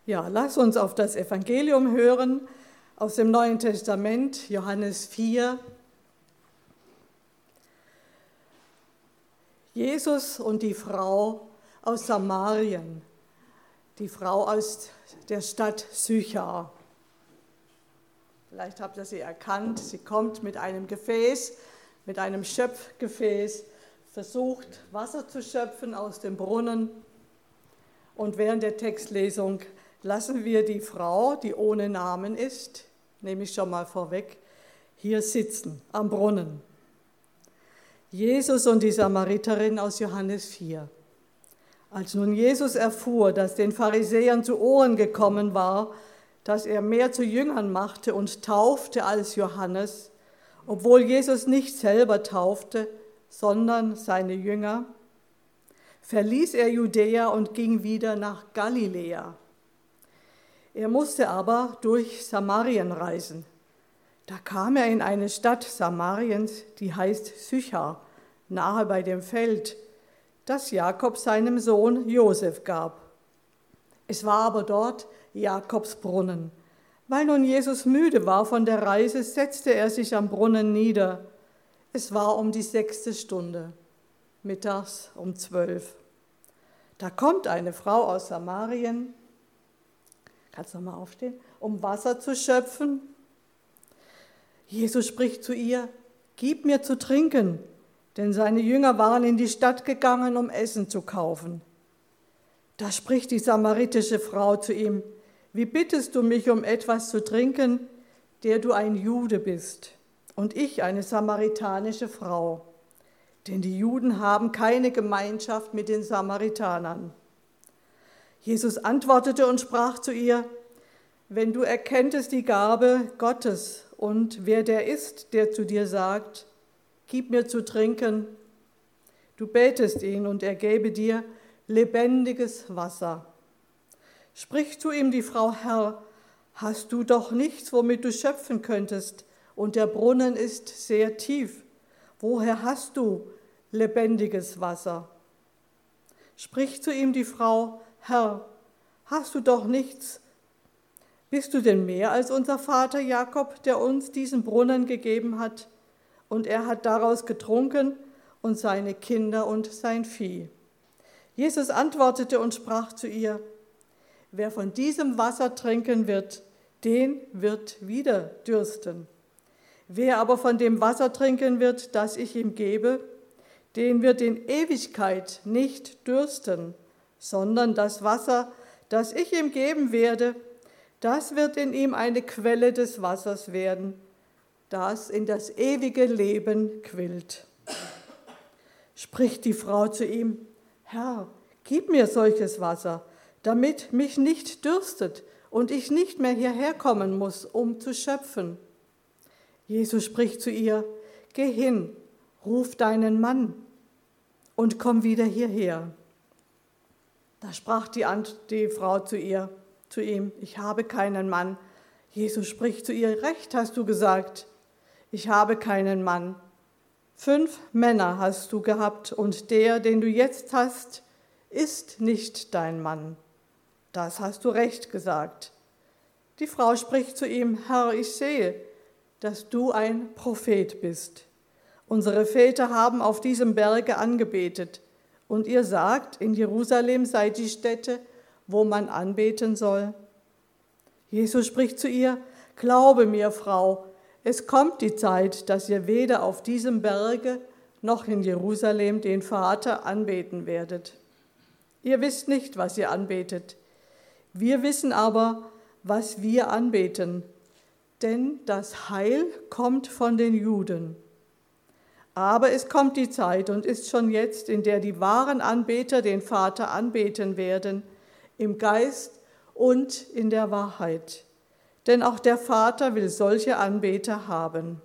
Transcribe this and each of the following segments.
Ja, lass uns auf das Evangelium hören aus dem Neuen Testament, Johannes 4. Jesus und die Frau aus Samarien, die Frau aus der Stadt Sychar. Vielleicht habt ihr sie erkannt, sie kommt mit einem Gefäß, mit einem Schöpfgefäß, versucht Wasser zu schöpfen aus dem Brunnen. Und während der Textlesung lassen wir die Frau, die ohne Namen ist, nehme ich schon mal vorweg, hier sitzen am Brunnen. Jesus und die Samariterin aus Johannes 4. Als nun Jesus erfuhr, dass den Pharisäern zu Ohren gekommen war, dass er mehr zu Jüngern machte und taufte als Johannes, obwohl Jesus nicht selber taufte, sondern seine Jünger, verließ er Judäa und ging wieder nach Galiläa. Er musste aber durch Samarien reisen. Da kam er in eine Stadt Samariens, die heißt Sychar, nahe bei dem Feld, das Jakob seinem Sohn Josef gab. Es war aber dort Jakobs Brunnen. Weil nun Jesus müde war von der Reise, setzte er sich am Brunnen nieder. Es war um die 6. Stunde, mittags um 12. Da kommt eine Frau aus Samarien, kannst du nochmal aufstehen, um Wasser zu schöpfen. Jesus spricht zu ihr, gib mir zu trinken, denn seine Jünger waren in die Stadt gegangen, um Essen zu kaufen. Da spricht die samaritische Frau zu ihm, wie bittest du mich um etwas zu trinken, der du ein Jude bist und ich eine samaritanische Frau? Denn die Juden haben keine Gemeinschaft mit den Samaritanern. Jesus antwortete und sprach zu ihr, wenn du erkenntest die Gabe Gottes und wer der ist, der zu dir sagt, gib mir zu trinken, du betest ihn und er gebe dir lebendiges Wasser. Spricht zu ihm die Frau, Herr, hast du doch nichts, womit du schöpfen könntest, und der Brunnen ist sehr tief. Woher hast du lebendiges Wasser? Spricht zu ihm die Frau, Herr, hast du doch nichts? Bist du denn mehr als unser Vater Jakob, der uns diesen Brunnen gegeben hat? Und er hat daraus getrunken und seine Kinder und sein Vieh. Jesus antwortete und sprach zu ihr, wer von diesem Wasser trinken wird, den wird wieder dürsten. Wer aber von dem Wasser trinken wird, das ich ihm gebe, den wird in Ewigkeit nicht dürsten, sondern das Wasser, das ich ihm geben werde, das wird in ihm eine Quelle des Wassers werden, das in das ewige Leben quillt. Spricht die Frau zu ihm, Herr, gib mir solches Wasser, damit mich nicht dürstet und ich nicht mehr hierher kommen muss, um zu schöpfen. Jesus spricht zu ihr, geh hin, ruf deinen Mann und komm wieder hierher. Da sprach die Frau zu ihm, ich habe keinen Mann. Jesus spricht zu ihr, recht hast du gesagt, ich habe keinen Mann. 5 Männer hast du gehabt und der, den du jetzt hast, ist nicht dein Mann. Das hast du recht gesagt. Die Frau spricht zu ihm, Herr, ich sehe, dass du ein Prophet bist. Unsere Väter haben auf diesem Berge angebetet und ihr sagt, in Jerusalem sei die Stätte, wo man anbeten soll. Jesus spricht zu ihr, glaube mir, Frau, es kommt die Zeit, dass ihr weder auf diesem Berge noch in Jerusalem den Vater anbeten werdet. Ihr wisst nicht, was ihr anbetet. Wir wissen aber, was wir anbeten, denn das Heil kommt von den Juden. Aber es kommt die Zeit und ist schon jetzt, in der die wahren Anbeter den Vater anbeten werden, im Geist und in der Wahrheit. Denn auch der Vater will solche Anbeter haben.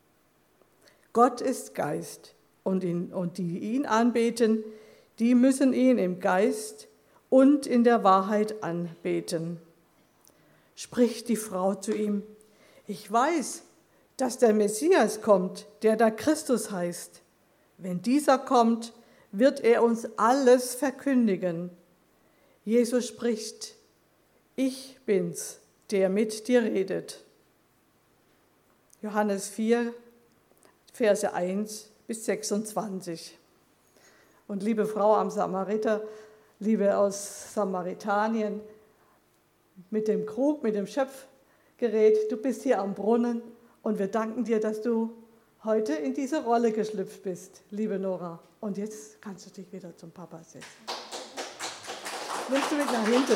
Gott ist Geist und die ihn anbeten, die müssen ihn im Geist und in der Wahrheit anbeten. Spricht die Frau zu ihm, ich weiß, dass der Messias kommt, der da Christus heißt. Wenn dieser kommt, wird er uns alles verkündigen. Jesus spricht, Ich bin's, der mit dir redet. Johannes 4, Verse 1 bis 26. Und liebe Frau am Samariter, liebe aus Samaritanien, mit dem Krug, mit dem Schöpfgerät, du bist hier am Brunnen und wir danken dir, dass du heute in diese Rolle geschlüpft bist, liebe Nora. Und jetzt kannst du dich wieder zum Papa setzen. Nimmst du mit nach hinten?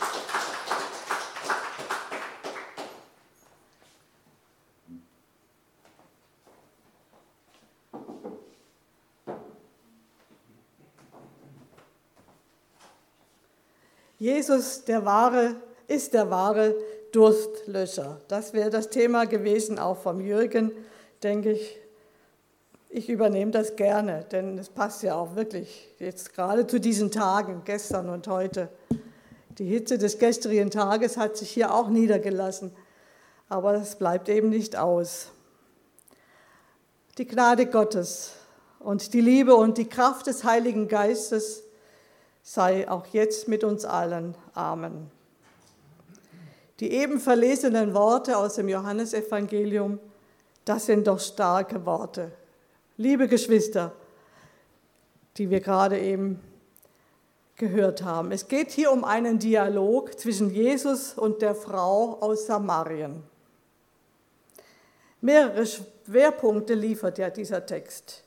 Jesus ist der wahre Durstlöscher. Das wäre das Thema gewesen, auch vom Jürgen, denke ich. Ich übernehme das gerne, denn es passt ja auch wirklich jetzt gerade zu diesen Tagen, gestern und heute. Die Hitze des gestrigen Tages hat sich hier auch niedergelassen, aber es bleibt eben nicht aus. Die Gnade Gottes und die Liebe und die Kraft des Heiligen Geistes sei auch jetzt mit uns allen. Amen. Die eben verlesenen Worte aus dem Johannesevangelium, das sind doch starke Worte. Liebe Geschwister, die wir gerade eben gehört haben, es geht hier um einen Dialog zwischen Jesus und der Frau aus Samarien. Mehrere Schwerpunkte liefert ja dieser Text.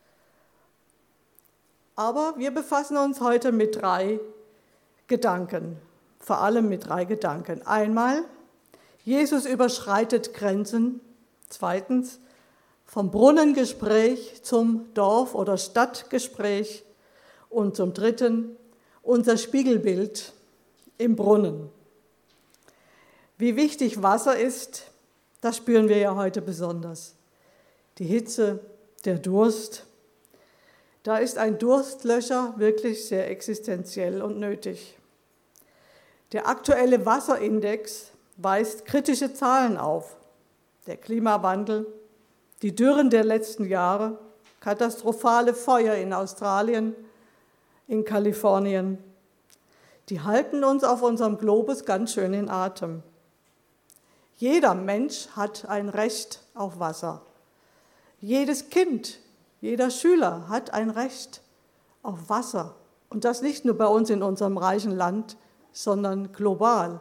Aber wir befassen uns heute mit 3 Gedanken, vor allem mit 3 Gedanken. Einmal, Jesus überschreitet Grenzen. Zweitens, vom Brunnengespräch zum Dorf- oder Stadtgespräch. Und zum Dritten, unser Spiegelbild im Brunnen. Wie wichtig Wasser ist, das spüren wir ja heute besonders. Die Hitze, der Durst. Da ist ein Durstlöscher wirklich sehr existenziell und nötig. Der aktuelle Wasserindex weist kritische Zahlen auf. Der Klimawandel, die Dürren der letzten Jahre, katastrophale Feuer in Australien, in Kalifornien, die halten uns auf unserem Globus ganz schön in Atem. Jeder Mensch hat ein Recht auf Wasser. Jedes Kind, jeder Schüler hat ein Recht auf Wasser. Und das nicht nur bei uns in unserem reichen Land, sondern global.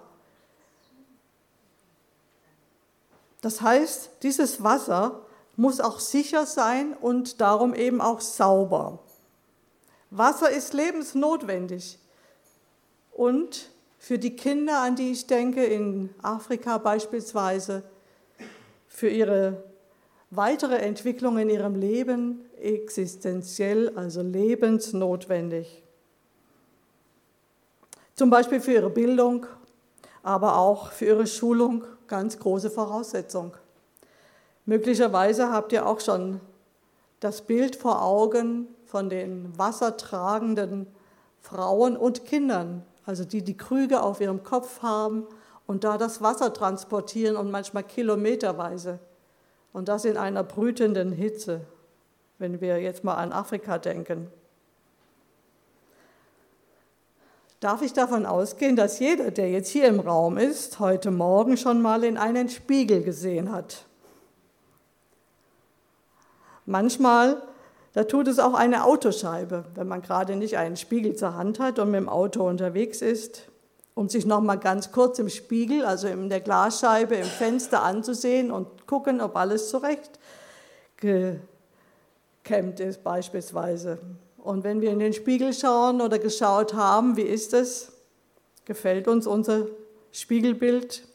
Das heißt, dieses Wasser muss auch sicher sein und darum eben auch sauber. Wasser ist lebensnotwendig. Und für die Kinder, an die ich denke, in Afrika beispielsweise, für ihre weitere Entwicklung in ihrem Leben existenziell, also lebensnotwendig. Zum Beispiel für ihre Bildung, aber auch für ihre Schulung, ganz große Voraussetzung. Möglicherweise habt ihr auch schon das Bild vor Augen von den wassertragenden Frauen und Kindern, also die Krüge auf ihrem Kopf haben und da das Wasser transportieren und manchmal kilometerweise. Und das in einer brütenden Hitze, wenn wir jetzt mal an Afrika denken. Darf ich davon ausgehen, dass jeder, der jetzt hier im Raum ist, heute Morgen schon mal in einen Spiegel gesehen hat? Manchmal, da tut es auch eine Autoscheibe, wenn man gerade nicht einen Spiegel zur Hand hat und mit dem Auto unterwegs ist, um sich noch mal ganz kurz im Spiegel, also in der Glasscheibe, im Fenster anzusehen und gucken, ob alles zurecht gekämmt ist beispielsweise. Und wenn wir in den Spiegel schauen oder geschaut haben, wie ist es? Gefällt uns unser Spiegelbild?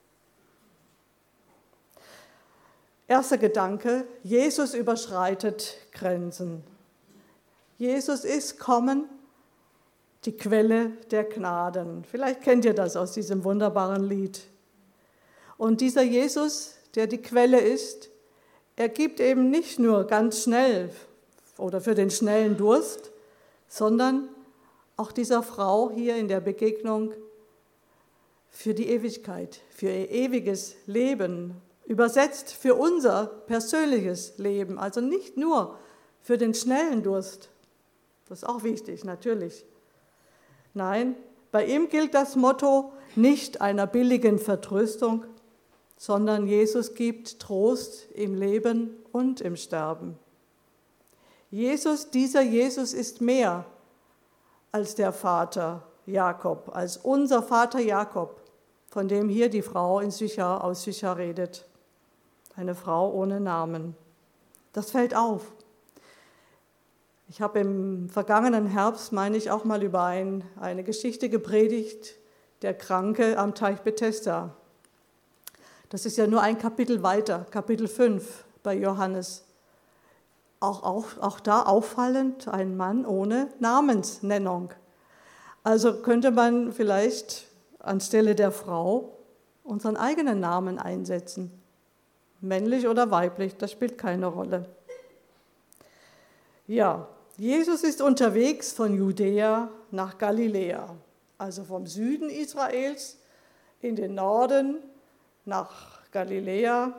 Erster Gedanke, Jesus überschreitet Grenzen. Jesus ist kommen, die Quelle der Gnaden. Vielleicht kennt ihr das aus diesem wunderbaren Lied. Und dieser Jesus, der die Quelle ist, er gibt eben nicht nur ganz schnell oder für den schnellen Durst, sondern auch dieser Frau hier in der Begegnung für die Ewigkeit, für ihr ewiges Leben, übersetzt für unser persönliches Leben, also nicht nur für den schnellen Durst, das ist auch wichtig, natürlich. Nein, bei ihm gilt das Motto, nicht einer billigen Vertröstung, sondern Jesus gibt Trost im Leben und im Sterben. Dieser Jesus ist mehr als der Vater Jakob, als unser Vater Jakob, von dem hier die Frau aus Sychar redet. Eine Frau ohne Namen. Das fällt auf. Ich habe im vergangenen Herbst, meine ich, auch mal über eine Geschichte gepredigt, der Kranke am Teich Bethesda. Das ist ja nur ein Kapitel weiter, Kapitel 5 bei Johannes. Auch da auffallend, ein Mann ohne Namensnennung. Also könnte man vielleicht anstelle der Frau unseren eigenen Namen einsetzen. Männlich oder weiblich, das spielt keine Rolle. Ja, Jesus ist unterwegs von Judäa nach Galiläa, also vom Süden Israels in den Norden nach Galiläa,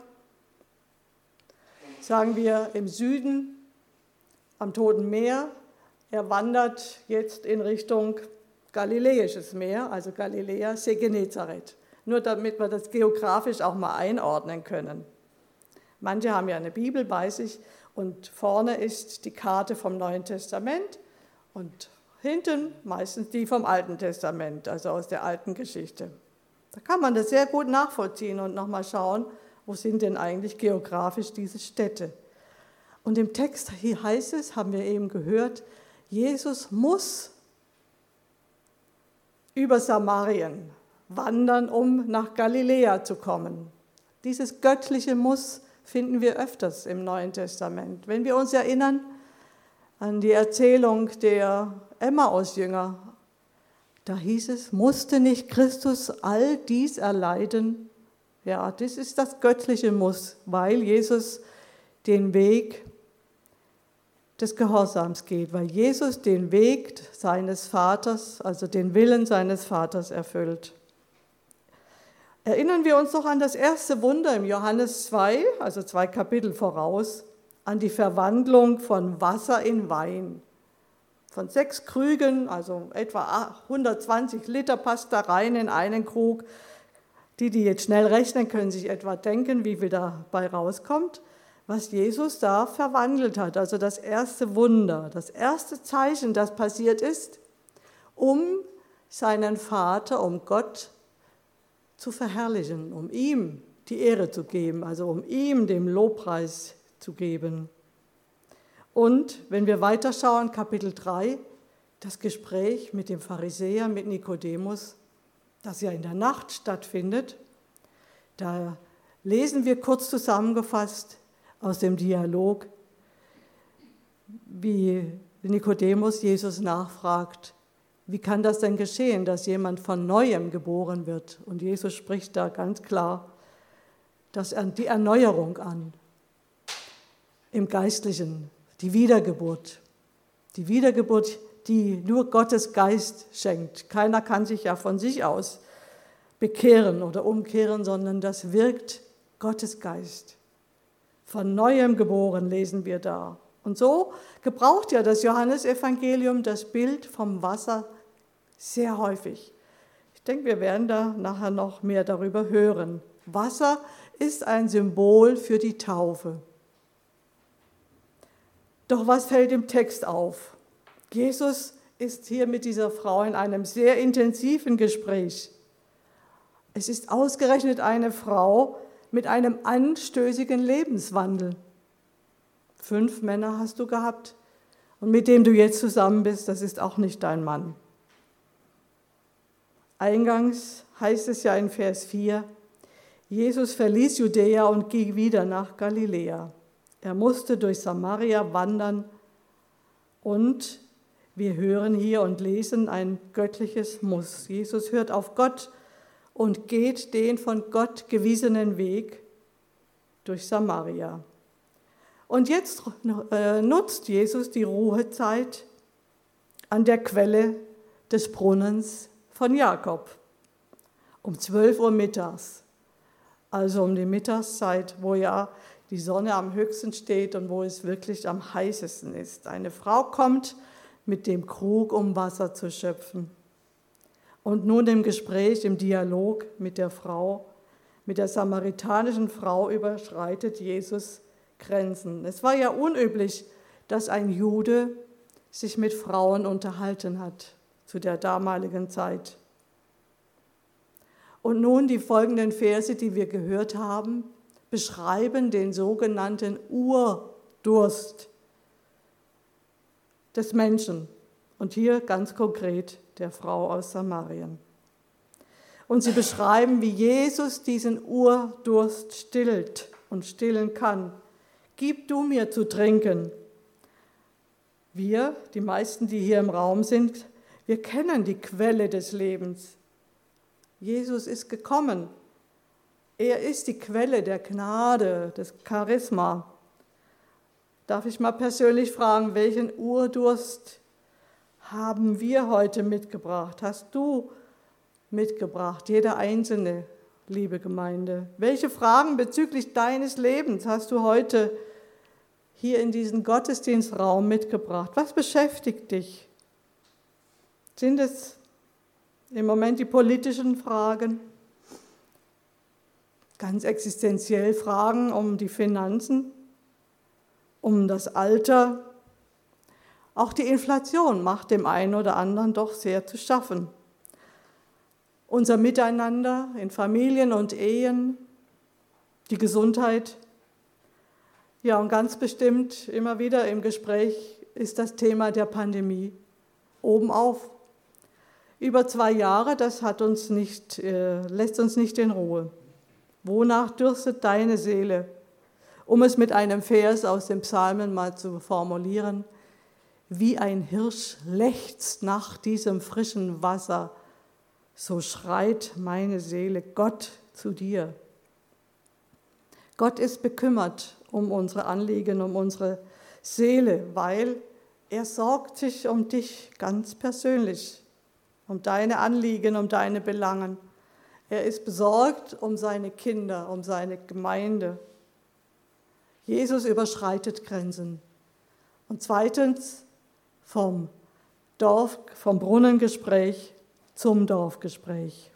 sagen wir im Süden am Toten Meer. Er wandert jetzt in Richtung Galiläisches Meer, also Galiläa, See Genezareth. Nur damit wir das geografisch auch mal einordnen können. Manche haben ja eine Bibel bei sich und vorne ist die Karte vom Neuen Testament und hinten meistens die vom Alten Testament, also aus der alten Geschichte. Da kann man das sehr gut nachvollziehen und nochmal schauen, wo sind denn eigentlich geografisch diese Städte. Und im Text hier heißt es, haben wir eben gehört, Jesus muss über Samarien wandern, um nach Galiläa zu kommen. Dieses göttliche Muss finden wir öfters im Neuen Testament. Wenn wir uns erinnern an die Erzählung der Emmaus-Jünger, da hieß es, musste nicht Christus all dies erleiden? Ja, das ist das göttliche Muss, weil Jesus den Weg des Gehorsams geht, weil Jesus den Weg seines Vaters, also den Willen seines Vaters erfüllt. Erinnern wir uns noch an das erste Wunder im Johannes 2, also 2 Kapitel voraus, an die Verwandlung von Wasser in Wein. Von 6 Krügen, also etwa 120 Liter passt da rein in einen Krug. Die jetzt schnell rechnen, können sich etwa denken, wie viel dabei rauskommt, was Jesus da verwandelt hat. Also das erste Wunder, das erste Zeichen, das passiert ist, um seinen Vater, um Gott zu verherrlichen, um ihm die Ehre zu geben, also um ihm den Lobpreis zu geben. Und wenn wir weiterschauen, Kapitel 3, das Gespräch mit dem Pharisäer, mit Nikodemus, das ja in der Nacht stattfindet, da lesen wir kurz zusammengefasst aus dem Dialog, wie Nikodemus Jesus nachfragt, wie kann das denn geschehen, dass jemand von Neuem geboren wird? Und Jesus spricht da ganz klar die Erneuerung an, im Geistlichen, die Wiedergeburt, die nur Gottes Geist schenkt. Keiner kann sich ja von sich aus bekehren oder umkehren, sondern das wirkt Gottes Geist. Von Neuem geboren lesen wir da. Und so gebraucht ja das Johannesevangelium das Bild vom Wasser sehr häufig. Ich denke, wir werden da nachher noch mehr darüber hören. Wasser ist ein Symbol für die Taufe. Doch was fällt im Text auf? Jesus ist hier mit dieser Frau in einem sehr intensiven Gespräch. Es ist ausgerechnet eine Frau mit einem anstößigen Lebenswandel. 5 Männer hast du gehabt und mit dem du jetzt zusammen bist, das ist auch nicht dein Mann. Eingangs heißt es ja in Vers 4, Jesus verließ Judäa und ging wieder nach Galiläa. Er musste durch Samaria wandern und wir hören hier und lesen ein göttliches Muss. Jesus hört auf Gott und geht den von Gott gewiesenen Weg durch Samaria. Und jetzt nutzt Jesus die Ruhezeit an der Quelle des Brunnens von Jakob um 12 Uhr mittags, also um die Mittagszeit, wo ja die Sonne am höchsten steht und wo es wirklich am heißesten ist. Eine Frau kommt mit dem Krug, um Wasser zu schöpfen. Und nun im Gespräch, im Dialog mit der Frau, mit der samaritanischen Frau überschreitet Jesus Grenzen. Es war ja unüblich, dass ein Jude sich mit Frauen unterhalten hat zu der damaligen Zeit. Und nun die folgenden Verse, die wir gehört haben, beschreiben den sogenannten Urdurst des Menschen und hier ganz konkret der Frau aus Samarien. Und sie beschreiben, wie Jesus diesen Urdurst stillt und stillen kann. Gib du mir zu trinken. Wir, die meisten, die hier im Raum sind, wir kennen die Quelle des Lebens. Jesus ist gekommen. Er ist die Quelle der Gnade, des Charisma. Darf ich mal persönlich fragen, welchen Urdurst haben wir heute mitgebracht? Hast du mitgebracht, jeder Einzelne, liebe Gemeinde? Welche Fragen bezüglich deines Lebens hast du heute hier in diesen Gottesdienstraum mitgebracht? Was beschäftigt dich? Sind es im Moment die politischen Fragen? Ganz existenziell Fragen um die Finanzen, um das Alter? Auch die Inflation macht dem einen oder anderen doch sehr zu schaffen. Unser Miteinander in Familien und Ehen, die Gesundheit. Ja, und ganz bestimmt immer wieder im Gespräch ist das Thema der Pandemie obenauf. Über 2 Jahre, das lässt uns nicht in Ruhe. Wonach dürstet deine Seele? Um es mit einem Vers aus dem Psalmen mal zu formulieren: Wie ein Hirsch lechzt nach diesem frischen Wasser, so schreit meine Seele Gott zu dir. Gott ist bekümmert um unsere Anliegen, um unsere Seele, weil er sorgt sich um dich ganz persönlich, um deine Anliegen, um deine Belangen. Er ist besorgt um seine Kinder, um seine Gemeinde. Jesus überschreitet Grenzen. Und zweitens, vom Brunnengespräch zum Dorfgespräch.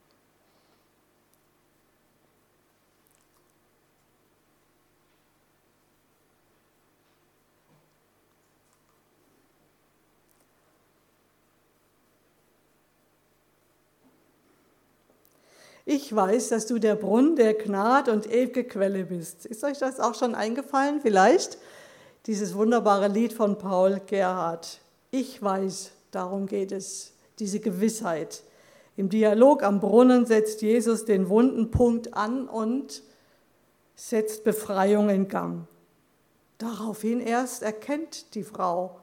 Ich weiß, dass du der Brunnen der Gnade und ewige Quelle bist. Ist euch das auch schon eingefallen vielleicht? Dieses wunderbare Lied von Paul Gerhardt. Ich weiß, darum geht es, diese Gewissheit. Im Dialog am Brunnen setzt Jesus den wunden Punkt an und setzt Befreiung in Gang. Daraufhin erst erkennt die Frau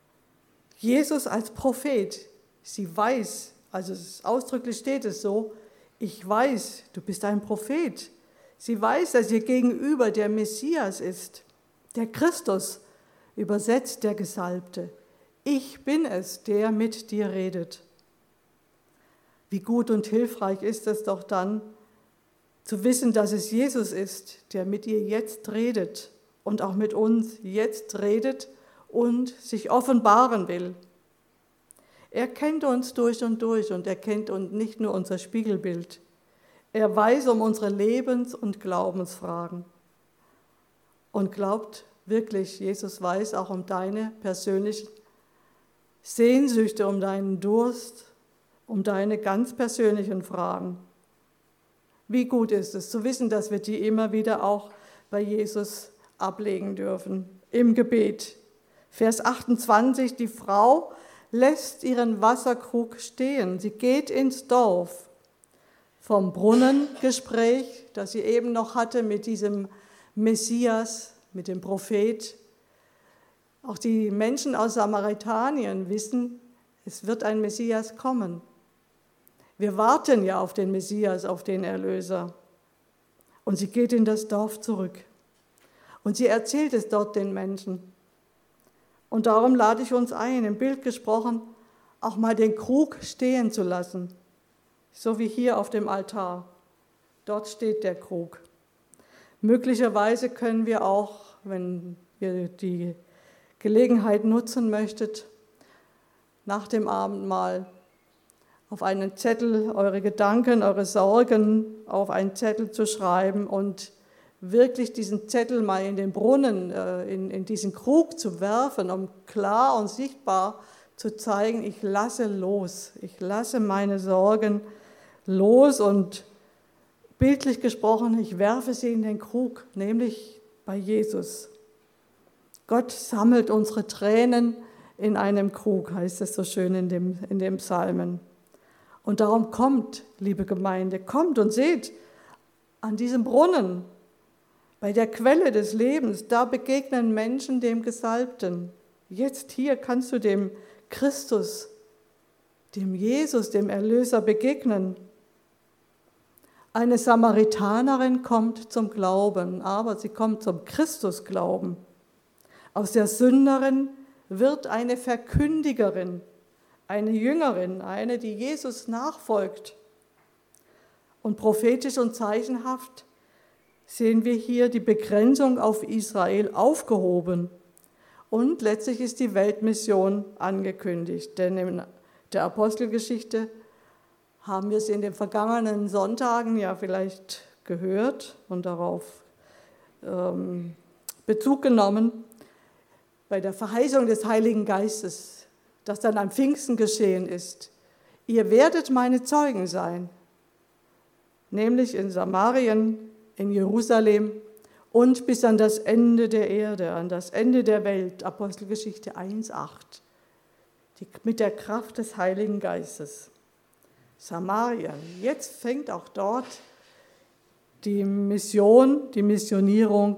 Jesus als Prophet. Sie weiß, also ausdrücklich steht es so, ich weiß, du bist ein Prophet. Sie weiß, dass ihr Gegenüber der Messias ist, der Christus, übersetzt der Gesalbte. Ich bin es, der mit dir redet. Wie gut und hilfreich ist es doch dann, zu wissen, dass es Jesus ist, der mit ihr jetzt redet und auch mit uns jetzt redet und sich offenbaren will. Er kennt uns durch und er kennt uns nicht nur unser Spiegelbild. Er weiß um unsere Lebens- und Glaubensfragen. Und glaubt wirklich, Jesus weiß auch um deine persönlichen Sehnsüchte, um deinen Durst, um deine ganz persönlichen Fragen. Wie gut ist es zu wissen, dass wir die immer wieder auch bei Jesus ablegen dürfen, im Gebet. Vers 28, die Frau lässt ihren Wasserkrug stehen. Sie geht ins Dorf. Vom Brunnengespräch, das sie eben noch hatte mit diesem Messias, mit dem Prophet. Auch die Menschen aus Samaritanien wissen, es wird ein Messias kommen. Wir warten ja auf den Messias, auf den Erlöser. Und sie geht in das Dorf zurück. Und sie erzählt es dort den Menschen. Und darum lade ich uns ein, im Bild gesprochen, auch mal den Krug stehen zu lassen, so wie hier auf dem Altar. Dort steht der Krug. Möglicherweise können wir auch, wenn ihr die Gelegenheit nutzen möchtet, nach dem Abendmahl auf einen Zettel eure Gedanken, eure Sorgen auf einen Zettel zu schreiben und wirklich diesen Zettel mal in den Brunnen, in diesen Krug zu werfen, um klar und sichtbar zu zeigen, ich lasse los, ich lasse meine Sorgen los und bildlich gesprochen, ich werfe sie in den Krug, nämlich bei Jesus. Gott sammelt unsere Tränen in einem Krug, heißt es so schön in dem Psalmen. Und darum kommt, liebe Gemeinde, kommt und seht an diesem Brunnen, bei der Quelle des Lebens, da begegnen Menschen dem Gesalbten. Jetzt hier kannst du dem Christus, dem Jesus, dem Erlöser begegnen. Eine Samaritanerin kommt zum Glauben, aber sie kommt zum Christusglauben. Aus der Sünderin wird eine Verkündigerin, eine Jüngerin, eine, die Jesus nachfolgt. Und prophetisch und zeichenhaft sehen wir hier die Begrenzung auf Israel aufgehoben. Und letztlich ist die Weltmission angekündigt, denn in der Apostelgeschichte haben wir es in den vergangenen Sonntagen ja vielleicht gehört und darauf Bezug genommen, bei der Verheißung des Heiligen Geistes, das dann am Pfingsten geschehen ist. Ihr werdet meine Zeugen sein, nämlich in Samarien, in Jerusalem und bis an das Ende der Erde, an das Ende der Welt, Apostelgeschichte 1,8, mit der Kraft des Heiligen Geistes. Samarien, jetzt fängt auch dort die Mission, die Missionierung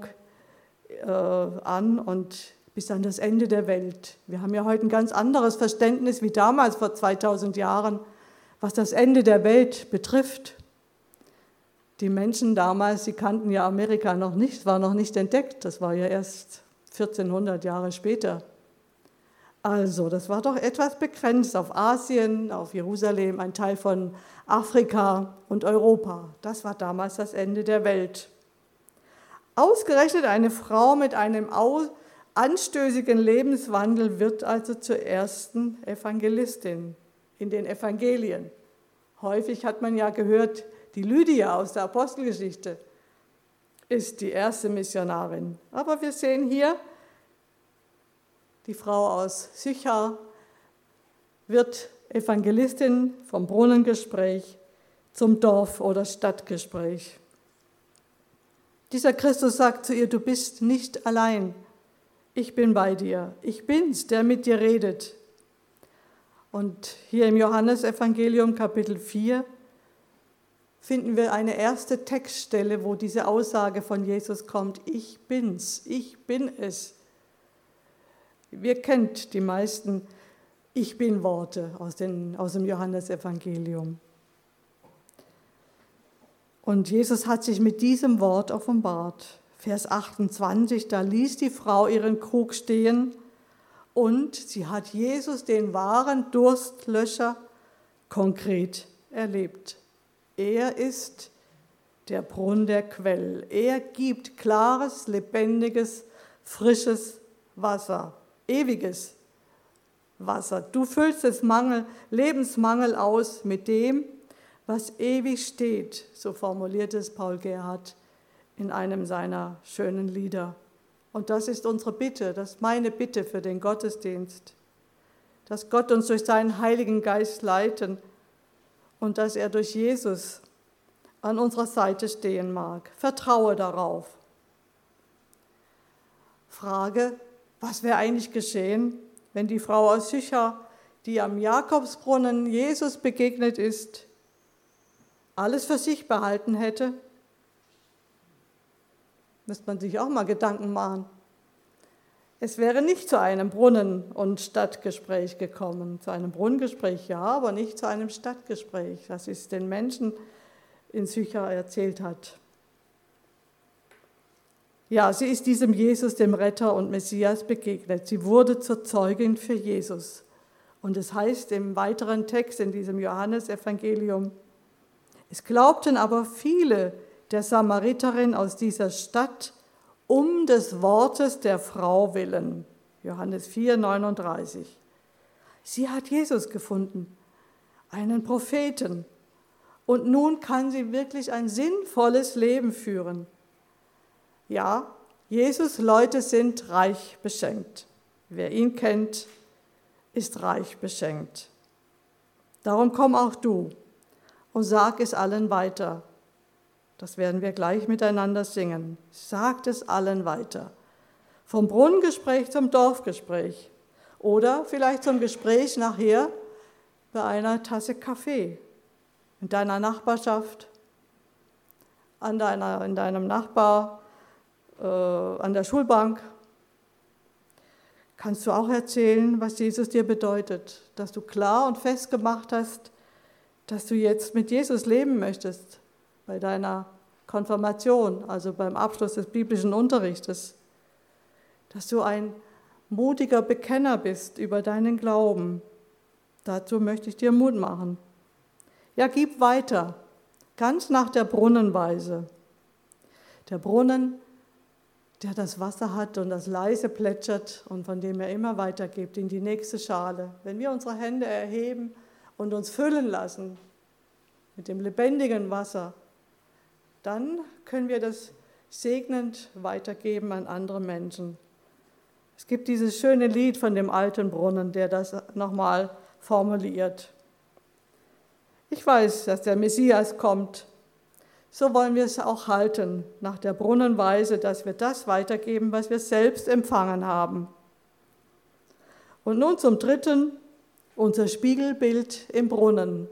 an und bis an das Ende der Welt. Wir haben ja heute ein ganz anderes Verständnis wie damals vor 2000 Jahren, was das Ende der Welt betrifft. Die Menschen damals, sie kannten ja Amerika noch nicht, war noch nicht entdeckt, das war ja erst 1400 Jahre später. Also, das war doch etwas begrenzt auf Asien, auf Jerusalem, ein Teil von Afrika und Europa. Das war damals das Ende der Welt. Ausgerechnet eine Frau mit einem anstößigen Lebenswandel wird also zur ersten Evangelistin in den Evangelien. Häufig hat man ja gehört, die Lydia aus der Apostelgeschichte ist die erste Missionarin. Aber wir sehen hier, die Frau aus Sychar wird Evangelistin vom Brunnengespräch zum Dorf- oder Stadtgespräch. Dieser Christus sagt zu ihr, du bist nicht allein, ich bin bei dir, ich bin's, der mit dir redet. Und hier im Johannesevangelium Kapitel 4 finden wir eine erste Textstelle, wo diese Aussage von Jesus kommt, ich bin's, ich bin es. Wir kennt die meisten Ich bin-Worte aus dem Johannesevangelium. Und Jesus hat sich mit diesem Wort offenbart. Vers 28, da ließ die Frau ihren Krug stehen und sie hat Jesus, den wahren Durstlöscher, konkret erlebt. Er ist der Brunnen der Quelle. Er gibt klares, lebendiges, frisches Wasser, ewiges Wasser. Du füllst das Lebensmangel aus mit dem, was ewig steht, so formuliert es Paul Gerhardt in einem seiner schönen Lieder. Und das ist unsere Bitte, das ist meine Bitte für den Gottesdienst, dass Gott uns durch seinen Heiligen Geist leiten und dass er durch Jesus an unserer Seite stehen mag. Vertraue darauf. Frage, was wäre eigentlich geschehen, wenn die Frau aus Sychar, die am Jakobsbrunnen Jesus begegnet ist, alles für sich behalten hätte? Müsste man sich auch mal Gedanken machen. Es wäre nicht zu einem Brunnen- und Stadtgespräch gekommen. Zu einem Brunnengespräch ja, aber nicht zu einem Stadtgespräch, das es den Menschen in Sychar erzählt hat. Ja, sie ist diesem Jesus, dem Retter und Messias, begegnet. Sie wurde zur Zeugin für Jesus. Und es heißt im weiteren Text in diesem Johannesevangelium, es glaubten aber viele der Samariterin aus dieser Stadt um des Wortes der Frau willen. Johannes 4, 39. Sie hat Jesus gefunden. einen Propheten. Und nun kann sie wirklich ein sinnvolles Leben führen. Ja, Jesus' Leute sind reich beschenkt. Wer ihn kennt, ist reich beschenkt. Darum komm auch du und sag es allen weiter. Das werden wir gleich miteinander singen. Sagt es allen weiter. Vom Brunnengespräch zum Dorfgespräch oder vielleicht zum Gespräch nachher bei einer Tasse Kaffee in deiner Nachbarschaft, in deinem Nachbar, an der Schulbank. Kannst du auch erzählen, was Jesus dir bedeutet, dass du klar und fest gemacht hast, dass du jetzt mit Jesus leben möchtest bei deiner Konfirmation, also beim Abschluss des biblischen Unterrichtes, dass du ein mutiger Bekenner bist über deinen Glauben. Dazu möchte ich dir Mut machen. Ja, gib weiter, ganz nach der Brunnenweise. Der Brunnen, der das Wasser hat und das leise plätschert und von dem er immer weitergibt in die nächste Schale. Wenn wir unsere Hände erheben und uns füllen lassen mit dem lebendigen Wasser, dann können wir das segnend weitergeben an andere Menschen. Es gibt dieses schöne Lied von dem alten Brunnen, der das nochmal formuliert. Ich weiß, dass der Messias kommt. So wollen wir es auch halten, nach der Brunnenweise, dass wir das weitergeben, was wir selbst empfangen haben. Und nun zum dritten, unser Spiegelbild im Brunnen.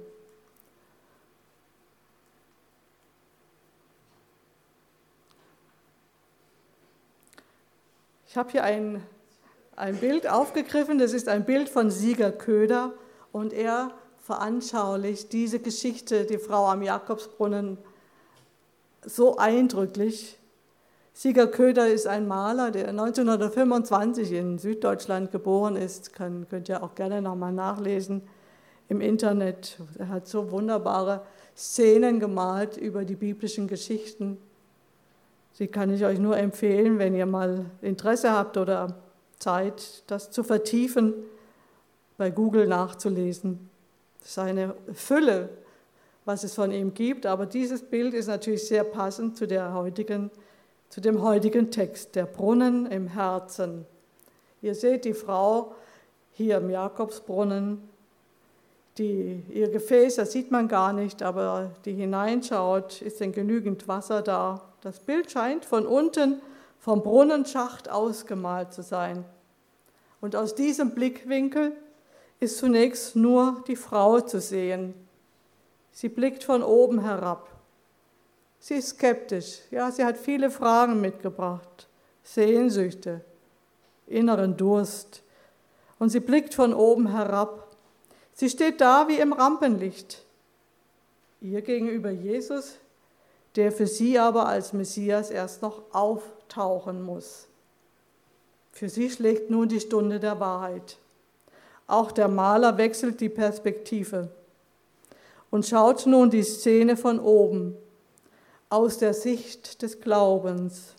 Ich habe hier ein Bild aufgegriffen, das ist ein Bild von Sieger Köder und er veranschaulicht diese Geschichte, die Frau am Jakobsbrunnen, so eindrücklich. Sieger Köder ist ein Maler, der 1925 in Süddeutschland geboren ist. Könnt ihr auch gerne nochmal nachlesen im Internet. Er hat so wunderbare Szenen gemalt über die biblischen Geschichten. Sie kann ich euch nur empfehlen, wenn ihr mal Interesse habt oder Zeit, das zu vertiefen, bei Google nachzulesen. Das ist eine Fülle, was es von ihm gibt, aber dieses Bild ist natürlich sehr passend zu dem heutigen Text, der Brunnen im Herzen. Ihr seht die Frau hier im Jakobsbrunnen, ihr Gefäß, das sieht man gar nicht, aber die hineinschaut, ist denn genügend Wasser da. Das Bild scheint von unten vom Brunnenschacht ausgemalt zu sein. Und aus diesem Blickwinkel ist zunächst nur die Frau zu sehen. Sie blickt von oben herab. Sie ist skeptisch. Ja, sie hat viele Fragen mitgebracht, Sehnsüchte, inneren Durst. Und sie blickt von oben herab. Sie steht da wie im Rampenlicht. Ihr gegenüber Jesus, der für sie aber als Messias erst noch auftauchen muss. Für sie schlägt nun die Stunde der Wahrheit. Auch der Maler wechselt die Perspektive und schaut nun die Szene von oben, aus der Sicht des Glaubens.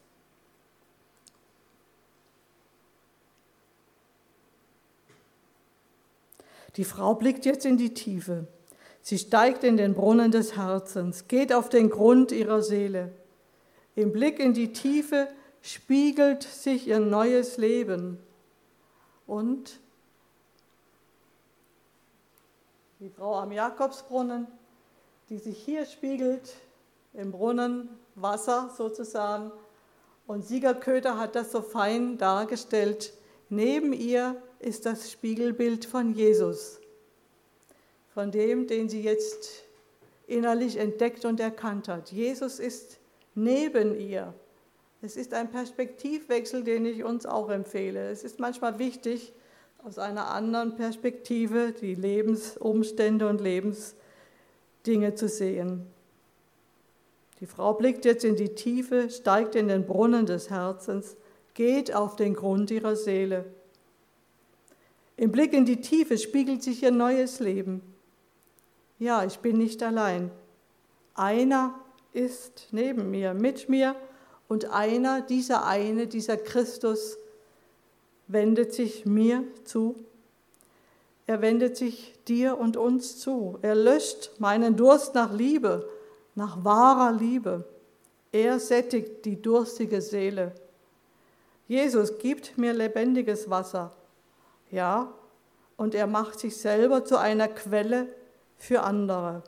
Die Frau blickt jetzt in die Tiefe. Sie steigt in den Brunnen des Herzens, geht auf den Grund ihrer Seele. Im Blick in die Tiefe spiegelt sich ihr neues Leben. Und die Frau am Jakobsbrunnen, die sich hier spiegelt, im Brunnen Wasser sozusagen. Und Sieger Köder hat das so fein dargestellt. Neben ihr ist das Spiegelbild von Jesus, von dem, den sie jetzt innerlich entdeckt und erkannt hat. Jesus ist neben ihr. Es ist ein Perspektivwechsel, den ich uns auch empfehle. Es ist manchmal wichtig, aus einer anderen Perspektive die Lebensumstände und Lebensdinge zu sehen. Die Frau blickt jetzt in die Tiefe, steigt in den Brunnen des Herzens, geht auf den Grund ihrer Seele. Im Blick in die Tiefe spiegelt sich ihr neues Leben. Ja, ich bin nicht allein. Einer ist neben mir, mit mir und dieser Christus wendet sich mir zu. Er wendet sich dir und uns zu. Er löscht meinen Durst nach Liebe, nach wahrer Liebe. Er sättigt die durstige Seele. Jesus gibt mir lebendiges Wasser. Ja, und er macht sich selber zu einer Quelle für andere.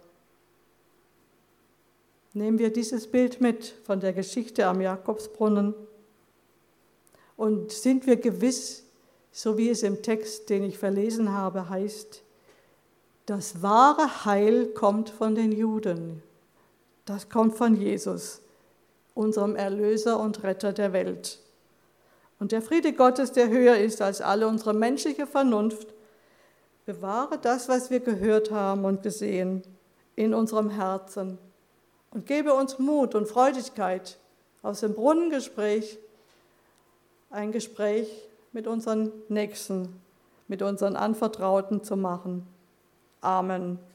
Nehmen wir dieses Bild mit von der Geschichte am Jakobsbrunnen und sind wir gewiss, so wie es im Text, den ich verlesen habe, heißt, das wahre Heil kommt von den Juden. Das kommt von Jesus, unserem Erlöser und Retter der Welt. Und der Friede Gottes, der höher ist als alle unsere menschliche Vernunft, bewahre das, was wir gehört haben und gesehen, in unserem Herzen und gebe uns Mut und Freudigkeit, aus dem Brunnengespräch ein Gespräch mit unseren Nächsten, mit unseren Anvertrauten zu machen. Amen.